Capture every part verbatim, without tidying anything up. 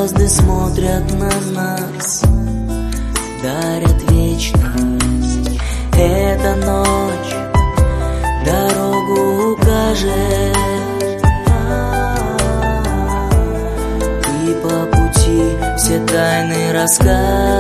звезды смотрят на нас, дарят вечность. Эта ночь дорогу укажет, и по пути все тайны расскажет.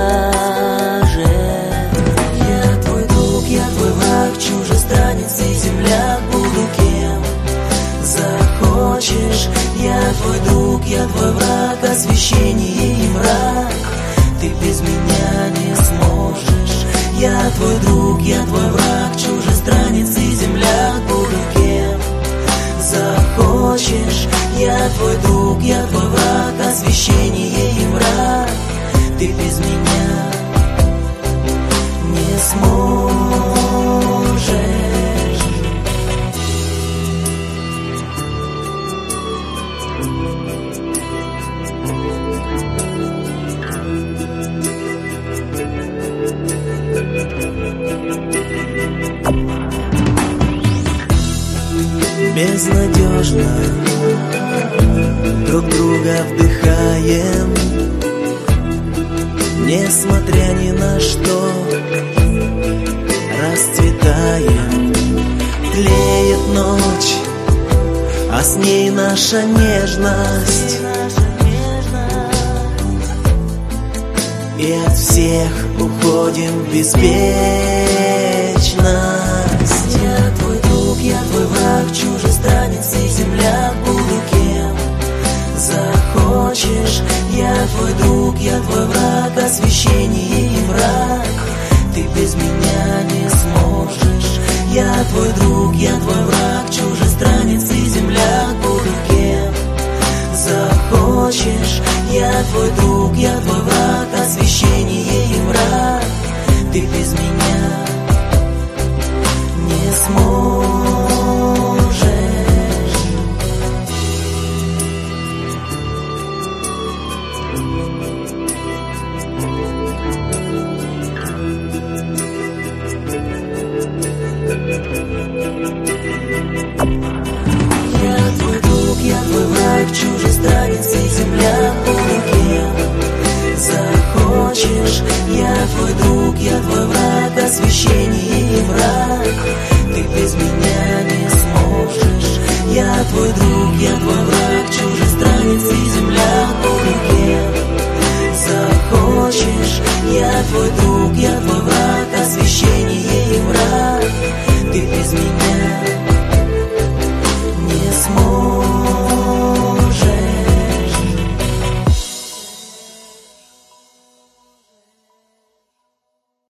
Я твой друг, я твой враг, чужестранец и земляк, буду кем захочешь. Я твой друг, я твой враг, освещение и мрак, ты без меня не сможешь. Я твой друг, я твой враг, чужестранец и земляк, буду кем захочешь. Я твой друг, я твой враг, освещение и мрак, ты без меня не сможешь. Безнадежно друг друга вдыхаем, несмотря ни на что, расцветаем. Тлеет ночь, а с ней наша нежность, и от всех уходим в беспечность. Я твой друг, я твой враг, чужестранец и земляк, буду кем захочешь. Я твой друг, я твой враг, освещение и мрак, ты без меня не сможешь. Я твой друг, я твой враг, чужестранец и земляк, буду кем захочешь. Я твой друг, я твой враг, освещение и мрак, ты без меня не сможешь. Я твой друг, я твой враг, чужестранец и земляк, буду кем захочешь. Я твой друг, я твой враг, освещение и мрак, ты без меня не сможешь. Я твой друг, я твой враг,